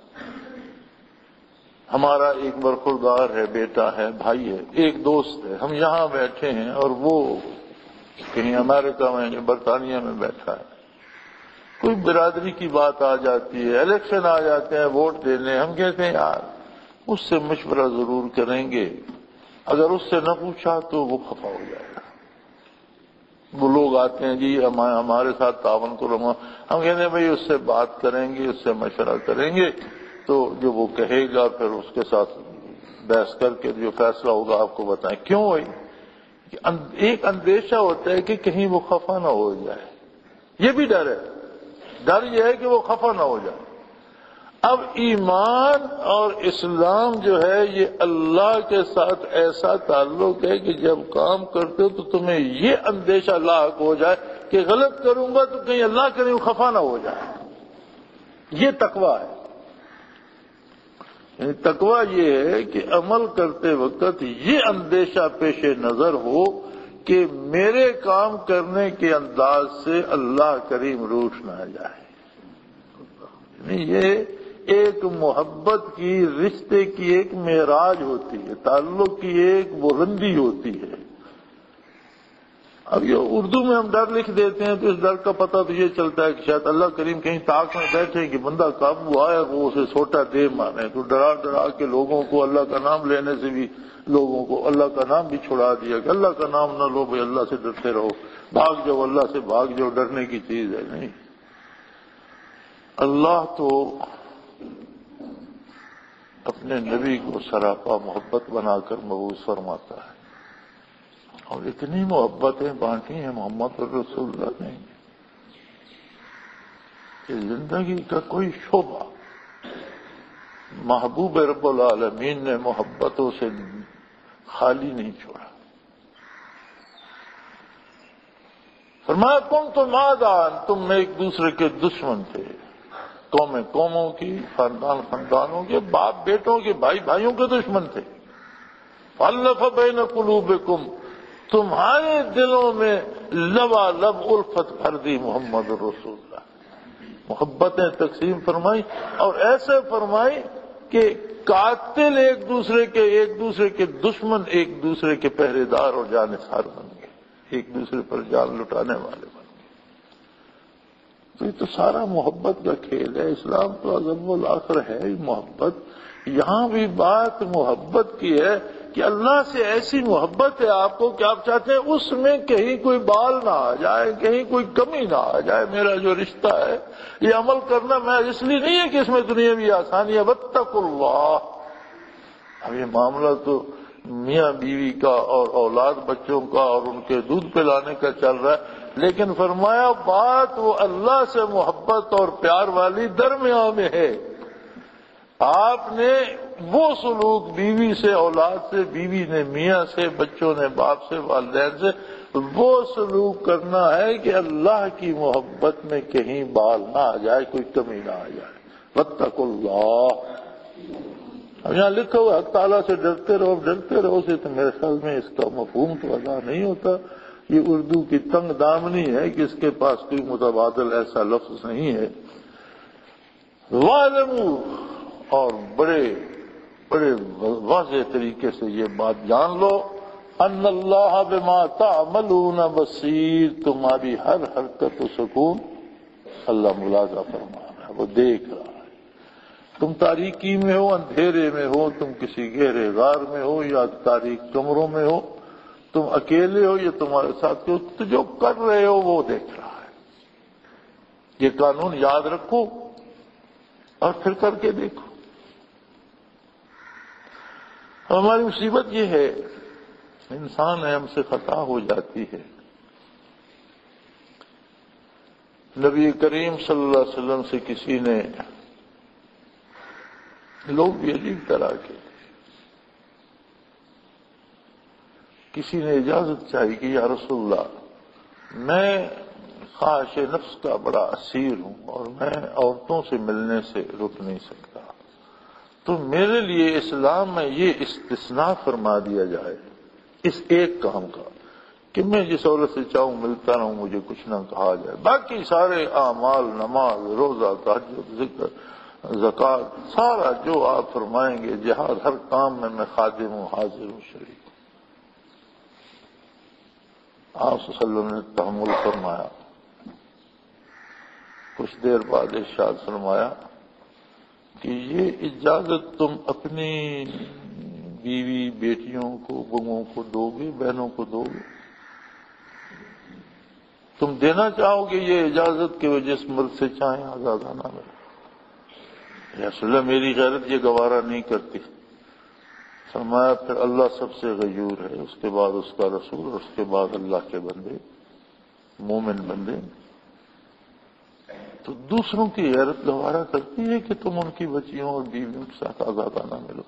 [SPEAKER 1] ہمارا ایک برخوردار ہے، بیٹا ہے، بھائی ہے، ایک دوست ہے، ہم یہاں بیٹھے ہیں اور وہ کہیں امریکہ میں، برطانیہ میں بیٹھا ہے، کوئی برادری کی بات آ جاتی ہے، الیکشن آ جاتے ہیں ووٹ دینے، ہم کہتے ہیں یار اس سے مشورہ ضرور کریں گے، اگر اس سے نہ پوچھا تو وہ خفا ہو جائے گا۔ وہ لوگ آتے ہیں جی ہمارے ساتھ تعاون کرو، ہم کہتے ہیں بھائی اس سے بات کریں گے، اس سے مشورہ کریں گے، تو جو وہ کہے گا پھر اس کے ساتھ بحث کر کے جو فیصلہ ہوگا آپ کو بتائیں۔ کیوں ہوئی؟ ایک اندیشہ ہوتا ہے کہ کہیں وہ خفا نہ ہو جائے، یہ بھی ڈر ہے۔ ڈر یہ ہے کہ وہ خفا نہ ہو جائے۔ اب ایمان اور اسلام جو ہے یہ اللہ کے ساتھ ایسا تعلق ہے کہ جب کام کرتے ہو تو تمہیں یہ اندیشہ لاحق ہو جائے کہ غلط کروں گا تو کہیں اللہ کرے خفا نہ ہو جائے۔ یہ تقویٰ ہے۔ یعنی تقویٰ یہ ہے کہ عمل کرتے وقت یہ اندیشہ پیش نظر ہو کہ میرے کام کرنے کے انداز سے اللہ کریم روٹھ نہ جائے۔ یعنی یہ ایک محبت کی، رشتے کی ایک معراج ہوتی ہے، تعلق کی ایک بلندی ہوتی ہے اب یہ اردو میں ہم ڈر لکھ دیتے ہیں تو اس ڈر کا پتہ تو یہ چلتا ہے کہ شاید اللہ کریم کہیں طاق میں بیٹھے کہ بندہ قابو آئے وہ اسے سوٹا دے مانے، تو ڈرا ڈرا کے لوگوں کو اللہ کا نام لینے سے بھی لوگوں کو اللہ کا نام بھی چھڑا دیا کہ اللہ کا نام نہ لو بھائی، اللہ سے ڈرتے رہو، بھاگ جاؤ اللہ سے، بھاگ جاؤ، ڈرنے کی چیز ہے نہیں۔ اللہ تو اپنے نبی کو سراپا محبت بنا کر مبعوث فرماتا ہے، اور اتنی محبتیں بانٹی ہیں محمد رسول اللہ نے کہ زندگی کا کوئی شعبہ محبوب رب العالمین نے محبتوں سے خالی نہیں چھوڑا۔ فرمایا کنتم اعداء، تم ایک دوسرے کے دشمن تھے، قومیں قوموں کی، خاندان خاندانوں کے، باپ بیٹوں کے، بھائی بھائیوں کے دشمن تھے۔ فالف بین قلوبکم، تمہارے دلوں میں لبالب الفت بھر دی محمد رسول اللہ، محبتیں تقسیم فرمائی، اور ایسے فرمائی کہ قاتل ایک دوسرے کے دشمن ایک دوسرے کے پہرے دار اور جانثار بن گئے، ایک دوسرے پر جان لٹانے والے بن گئے۔ تو یہ تو سارا محبت کا کھیل ہے، اسلام تو عظم الآخر ہے ہی محبت۔ یہاں بھی بات محبت کی ہے کہ اللہ سے ایسی محبت ہے آپ کو کہ آپ چاہتے ہیں اس میں کہیں کوئی بال نہ آ جائے، کہیں کوئی کمی نہ آ جائے۔ میرا جو رشتہ ہے یہ عمل کرنا میں اس لیے نہیں ہے کہ اس میں دنیاوی آسانی ہے، واتقوا اللہ۔ اب یہ معاملہ تو میاں بیوی کا اور اولاد بچوں کا اور ان کے دودھ پلانے کا چل رہا ہے، لیکن فرمایا بات وہ اللہ سے محبت اور پیار والی درمیان میں ہے۔ آپ نے وہ سلوک بیوی سے، اولاد سے، بیوی نے میاں سے، بچوں نے باپ سے، والدین سے وہ سلوک کرنا ہے کہ اللہ کی محبت میں کہیں بال نہ آ جائے، کوئی کمی نہ آ جائے۔ واتقوا اللہ۔ اب یہاں لکھا ہوا حق تعالیٰ سے ڈرتے رہو سے تو میرے خیال میں اس کا مفہوم تو ادا نہیں ہوتا۔ یہ اردو کی تنگ دامنی ہے کہ اس کے پاس کوئی متبادل ایسا لفظ نہیں ہے۔ وَاعْلَمُوا، اور بڑے واضح طریقے سے یہ بات جان لو، ان اللہ بما تعملون بصیر، تمہاری ہر حرکت و سکون اللہ ملاحظہ فرما رہا ہے، وہ دیکھ رہا ہے۔ تم تاریکی میں ہو، اندھیرے میں ہو، تم کسی گہرے غار میں ہو یا تاریک کمروں میں ہو، تم اکیلے ہو یا تمہارے ساتھ ہو، تو جو کر رہے ہو وہ دیکھ رہا ہے۔ یہ قانون یاد رکھو اور پھر کر کے دیکھو۔ ہماری مصیبت یہ ہے، انسان ہے، ہم سے خطا ہو جاتی ہے۔ نبی کریم صلی اللہ علیہ وسلم سے کسی نے، لوگ بھی عجیب طرح کے، کسی نے اجازت چاہی کہ یا رسول اللہ میں خواہش نفس کا بڑا اسیر ہوں اور میں عورتوں سے ملنے سے رک نہیں سکتا، تو میرے لیے اسلام میں یہ استثناء فرما دیا جائے اس ایک کام کا کہ میں جس عورت سے چاہوں ملتا رہوں، مجھے کچھ نہ کہا جائے، باقی سارے اعمال، نماز، روزہ، تہجد، ذکر، زکوٰۃ، سارا جو آپ فرمائیں گے، جہاد، ہر کام میں خادم ہوں، حاضر ہوں، شریک۔ آپ صلی اللہ علیہ وسلم نے تحمل فرمایا، کچھ دیر بعد ارشاد فرمایا کہ یہ اجازت تم اپنی بیوی، بیٹیوں کو، بہوؤں کو دو گے، بہنوں کو دو گے؟ تم دینا چاہو گے یہ اجازت کہ وہ جس مرد سے چاہیں آزادانہ ملے؟ یا رسول اللہ میری غیرت یہ گوارا نہیں کرتی۔ فرمایا پھر اللہ سب سے غیور ہے، اس کے بعد اس کا رسول، اور اس کے بعد اللہ کے بندے، مومن بندے۔ تو دوسروں کی غیرت گوارا کرتی ہے کہ تم ان کی بچیوں اور بیویوں کے ساتھ آزادانہ ملو۔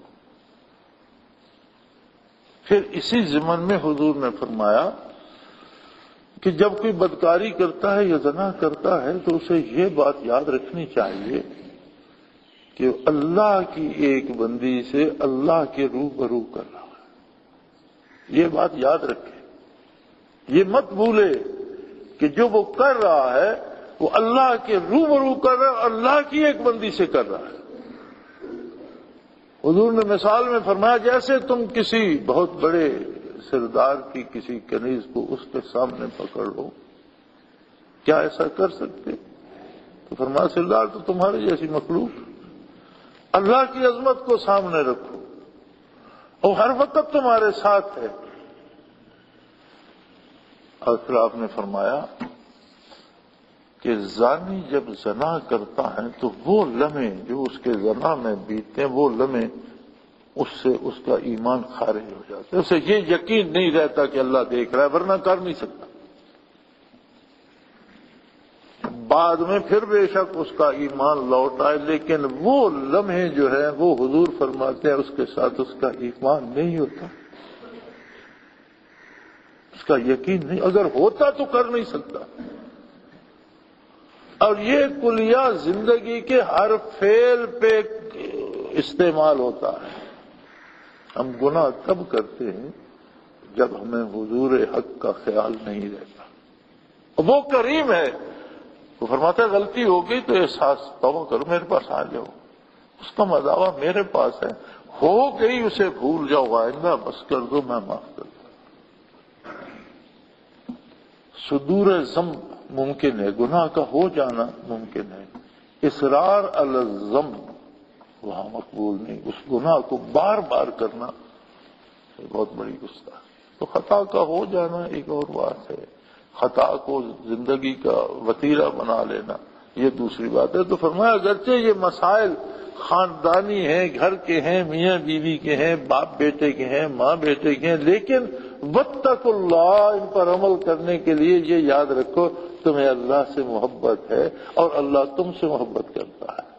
[SPEAKER 1] پھر اسی ضمن میں حضور نے فرمایا کہ جب کوئی بدکاری کرتا ہے یا زنا کرتا ہے تو اسے یہ بات یاد رکھنی چاہیے کہ اللہ کی ایک بندی سے اللہ کے روبرو کر رہا ہے۔ یہ بات یاد رکھے، یہ مت بھولے کہ جو وہ کر رہا ہے وہ اللہ کے روبرو کر رہا ہے، اللہ کی ایک بندی سے کر رہا ہے۔ حضور نے مثال میں فرمایا جیسے تم کسی بہت بڑے سردار کی کسی کنیز کو اس کے سامنے پکڑ لو، کیا ایسا کر سکتے؟ تو فرمایا سردار تو تمہاری جیسی مخلوق، اللہ کی عظمت کو سامنے رکھو اور ہر وقت تمہارے ساتھ ہے۔ اور پھر آپ نے فرمایا کہ زانی جب زنا کرتا ہے تو وہ لمحے جو اس کے زنا میں بیتتے ہیں، وہ لمحے اس سے اس کا ایمان خارج ہو جاتا ہے، اسے یہ یقین نہیں رہتا کہ اللہ دیکھ رہا ہے، ورنہ کر نہیں سکتا۔ بعد میں پھر بے شک اس کا ایمان لوٹ آئے، لیکن وہ لمحے جو ہے وہ حضور فرماتے ہیں اس کے ساتھ اس کا ایمان نہیں ہوتا، اس کا یقین نہیں، اگر ہوتا تو کر نہیں سکتا۔ اور یہ کلیہ زندگی کے ہر فعل پہ استعمال ہوتا ہے۔ ہم گناہ تب کرتے ہیں جب ہمیں حضور حق کا خیال نہیں رہتا۔ وہ کریم ہے، وہ فرماتا ہے غلطی ہو گئی تو احساس توبہ کرو، میرے پاس آ جاؤ، اس کا مداوع میرے پاس ہے، ہو گئی اسے بھول جاؤ، آئندہ بس کر دو، میں معاف کر دوں۔ صدور ذنب ممکن ہے، گناہ کا ہو جانا ممکن ہے، اصرار علی الذنب وہاں مقبول نہیں، اس گناہ کو بار بار کرنا بہت بڑی گستاخی۔ تو خطا کا ہو جانا ایک اور بات ہے، خطا کو زندگی کا وتیرہ بنا لینا یہ دوسری بات ہے۔ تو فرمایا اگرچہ یہ مسائل خاندانی ہیں، گھر کے ہیں، میاں بیوی کے ہیں، باپ بیٹے کے ہیں، ماں بیٹے کے ہیں، لیکن واتقوا اللہ، ان پر عمل کرنے کے لیے یہ یاد رکھو تمہیں اللہ سے محبت ہے اور اللہ تم سے محبت کرتا ہے۔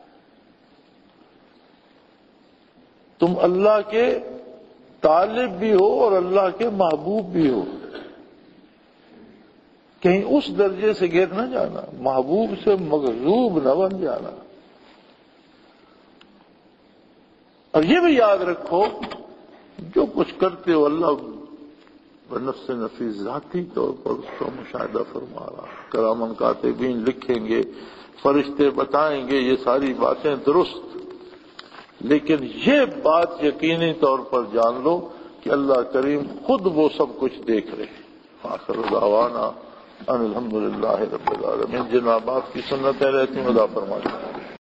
[SPEAKER 1] تم اللہ کے طالب بھی ہو اور اللہ کے محبوب بھی ہو، کہیں اس درجے سے گر نہ جانا، محبوب سے مغضوب نہ بن جانا۔ اور یہ بھی یاد رکھو جو کچھ کرتے ہو اللہ بنفس نفی ذاتی طور پر اس کا مشاہدہ فرما رہا، کرامن کاتبین لکھیں گے، فرشتے بتائیں گے یہ ساری باتیں درست، لیکن یہ بات یقینی طور پر جان لو کہ اللہ کریم خود وہ سب کچھ دیکھ رہے ہیں۔ آخر دعوانا ان الحمدللہ رب العالمین۔ جن آپ کی سنتیں رہتی ہیں ادا فرمائیں۔